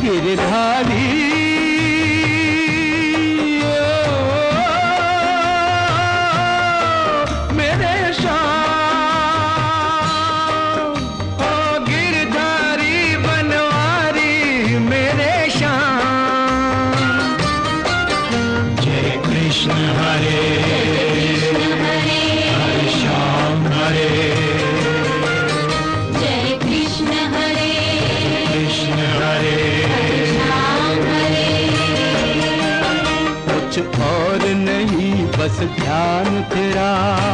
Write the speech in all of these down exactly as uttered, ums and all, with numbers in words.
गिरधारी मेरे श्याम, ओ गिरधारी बनवारी मेरे श्याम। जय कृष्ण हरे हरे श्याम हरे, जय कृष्ण हरे कृष्ण हरे श्याम हरे। कुछ और नहीं बस ध्यान तेरा,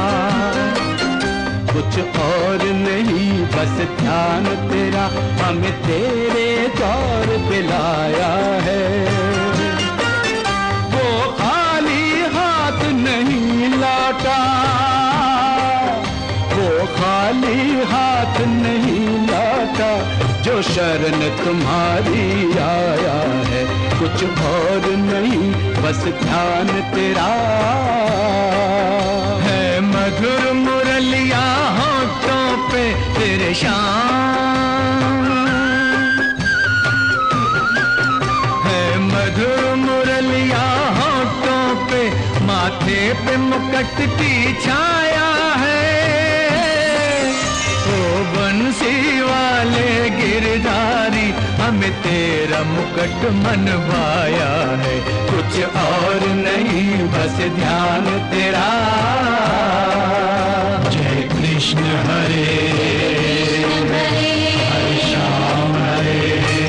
कुछ और नहीं बस ध्यान तेरा, हमें तेरे दौर पे लाया है। वो खाली हाथ नहीं लौटा, वो खाली हाथ नहीं लौटा, जो शरण तुम्हारी आया है। कुछ और नहीं बस ध्यान तेरा है। मधुर मुरलिया होठों पे तेरे श्याम, है मधुर मुरलिया होठों पे, माथे पे मुकुट की छाया है। ओ बंसी वाले गिरधारी, हमें तेरा मुकुट मनवाया है। कुछ और नहीं बस ध्यान तेरा। जय कृष्ण हरे हरे श्याम हरे,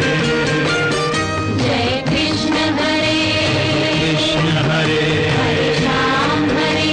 जय कृष्ण हरे कृष्ण हरे श्याम हरे।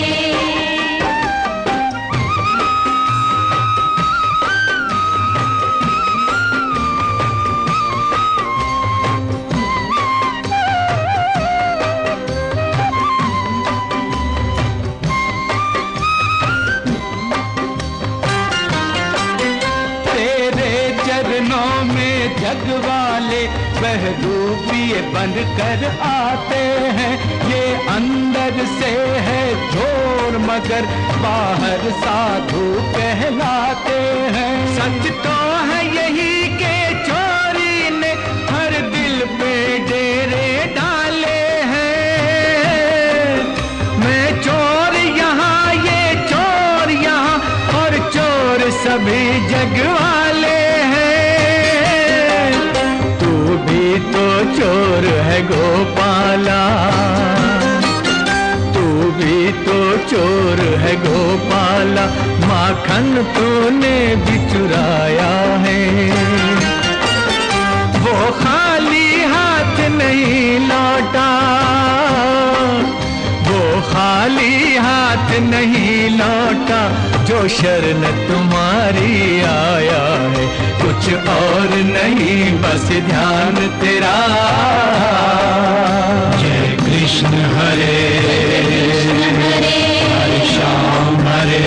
जग वाले बहरूपिए बन कर आते हैं। ये अंदर से है चोर मगर बाहर साधु कहलाते हैं। सच तो है यही के चोरी ने हर दिल पे डेरे डाले हैं। मैं चोर यहाँ ये चोर यहाँ और चोर सभी जग वाले हैं। तो चोर है गोपाला, तू भी तो चोर है गोपाला, माखन तूने भी चुराया है। वो खाली हाथ नहीं लौटा, वो खाली हाथ नहीं लौटा, जो शरण तुम्हारी आया है। कुछ और नहीं बस ध्यान तेरा। जय कृष्ण हरे हरे श्याम हरे,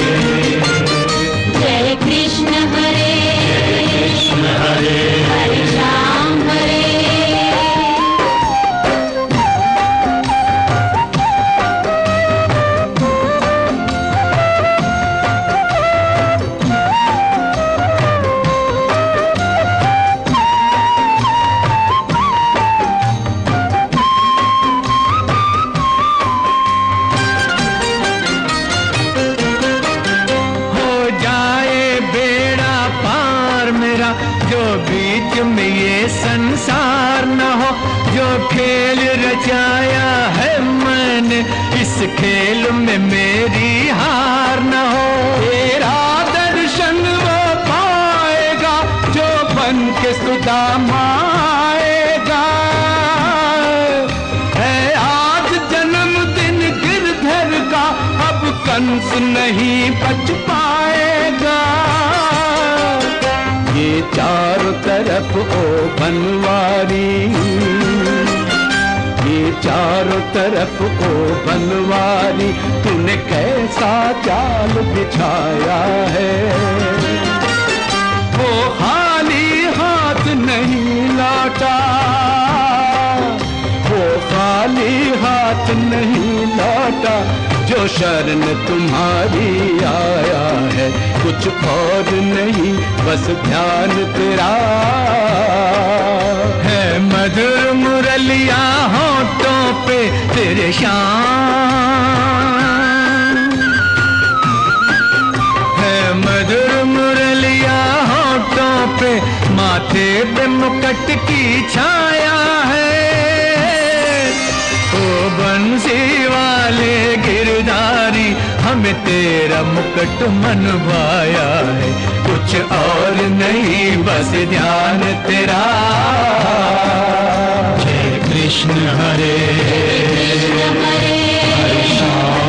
जय कृष्ण हरे कृष्ण हरे हरे श्याम हरे। जो बीच में ये संसार न हो, जो खेल रचाया है मैंने, इस खेल में मेरी हार न हो। तेरा दर्शन वो पाएगा जो बन के सुदामा आएगा। है आज जन्मदिन गिरधर का, अब कंस नहीं बच पाएगा। ये चारों तरफ ओ बनवारी, ये चारों तरफ ओ बनवारी, तूने कैसा जाल बिछाया है। वो खाली हाथ नहीं लौटा, वो खाली हाथ नहीं लौटा, जो शरण तुम्हारी आया है। कुछ और नहीं बस ध्यान तेरा। है मधुर मुरलिया होठों पे तेरे शाम, है मधुर मुरलिया होठों पे, माथे पे मुकुट की छाया है। ओ बंसी वाले गिरधारी हमें तेरा मुकुट मन भाया है, कुछ और नहीं बस ध्यान तेरा। जय कृष्ण हरे कृष्ण हरे हरे श्याम